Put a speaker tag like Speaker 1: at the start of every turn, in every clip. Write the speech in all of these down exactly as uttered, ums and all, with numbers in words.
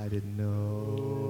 Speaker 1: I didn't know.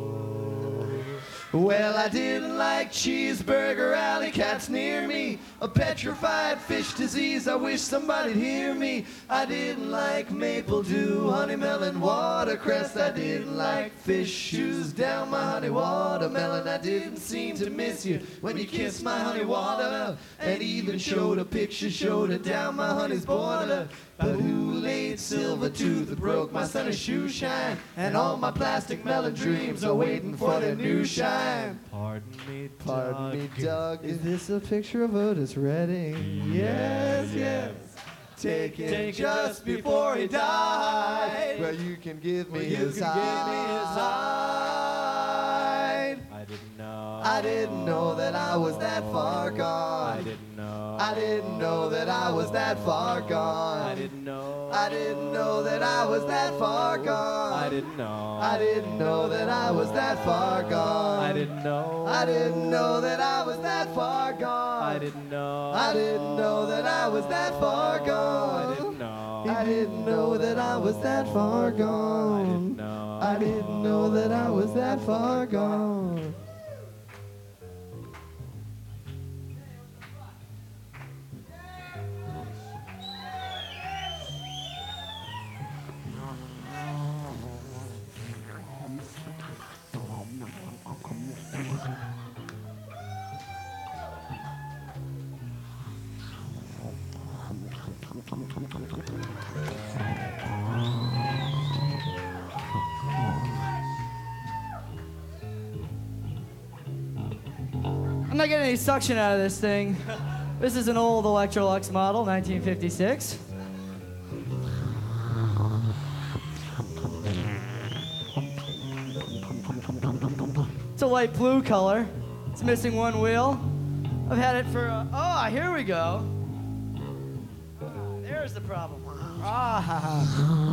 Speaker 1: Well, I didn't like cheeseburger alley cats near me, a petrified fish disease, I wish somebody'd hear me. I didn't like maple dew, honey melon, watercress. I didn't like fish shoes down my honey watermelon. I didn't seem to miss you when you kissed my honey water, and even showed a picture, showed it down my honey's border. But who laid silver tooth that broke my sunny shoe shine, and all my plastic melon dreams are waiting for their new shine.
Speaker 2: Pardon me, Doug.
Speaker 1: Pardon me, Doug. Is this a picture of Otis Redding? Yes, yes. Taken
Speaker 2: Taken
Speaker 1: just before he died. Well, you can give me
Speaker 2: Well, you
Speaker 1: his
Speaker 2: can
Speaker 1: hide.
Speaker 2: give me his
Speaker 1: hide.
Speaker 2: I didn't know.
Speaker 1: I didn't know that I was that far gone.
Speaker 2: I didn't know.
Speaker 1: I didn't know that I was that far gone.
Speaker 2: I didn't know.
Speaker 1: I didn't know that I was that far gone.
Speaker 2: I didn't know.
Speaker 1: I didn't know that I was that far gone.
Speaker 2: I didn't know.
Speaker 1: I didn't know that I was that far gone.
Speaker 2: I didn't know.
Speaker 1: I didn't know that I was that far gone.
Speaker 2: I didn't know.
Speaker 1: I didn't know that I was that far gone.
Speaker 2: I didn't know.
Speaker 1: I didn't know that I was that far gone.
Speaker 3: I'm not getting any suction out of this thing. This is an old Electrolux model, nineteen fifty-six. It's a light blue color. It's missing one wheel. I've had it for, uh, oh, here we go. There's the problem. Ah.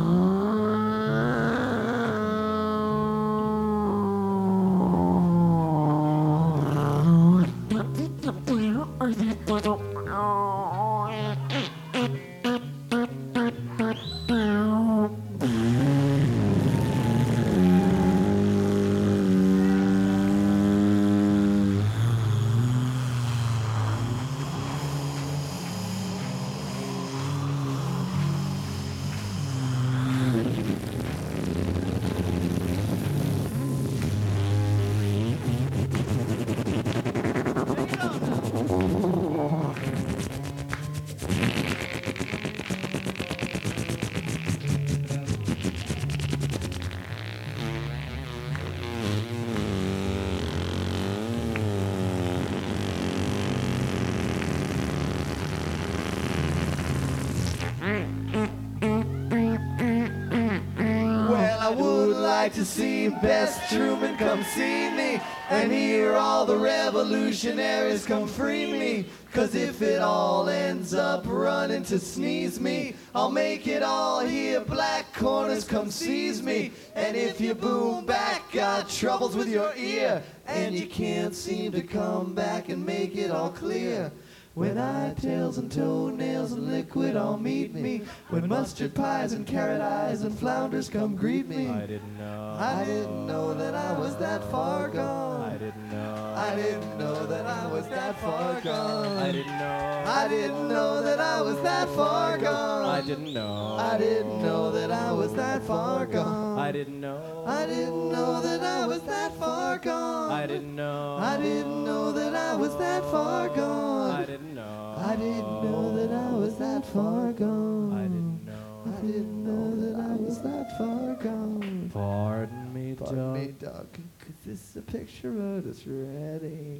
Speaker 3: Well, I would like to see Bess Truman come see me, and hear all the revolutionaries come free me. Cause if it all ends up running to sneeze me, I'll make it all here, black corners come seize me. And if you boom back, got troubles with your ear, and you can't seem to come back and make it all clear. When eyetails and toenails and liquid all meet me, when mustard pies and carrot eyes and flounders come greet me.
Speaker 2: I didn't know.
Speaker 1: I didn't know that I was that far gone.
Speaker 2: I didn't know.
Speaker 1: I didn't know that I was that far gone.
Speaker 2: I didn't know.
Speaker 1: I didn't know that I was that far gone.
Speaker 2: I didn't know.
Speaker 1: I didn't know that I was that far gone.
Speaker 2: I didn't know.
Speaker 1: I didn't know that I was that far gone.
Speaker 2: I didn't know.
Speaker 1: I didn't know that I was that far gone.
Speaker 2: I didn't know.
Speaker 1: I didn't know that I was that far gone.
Speaker 2: I didn't know.
Speaker 1: I didn't know that I was that far gone.
Speaker 2: Pardon me,
Speaker 1: Pardon me,
Speaker 2: Doug.
Speaker 1: Doug. Is this a picture of us ready?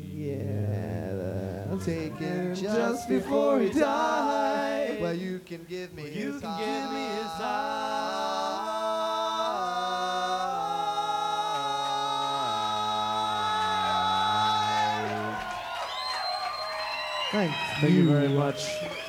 Speaker 1: Yeah, I'll take him just before he died. Well, you can give me
Speaker 2: You
Speaker 1: his
Speaker 2: can give me his
Speaker 1: Thank
Speaker 2: Thank you very much.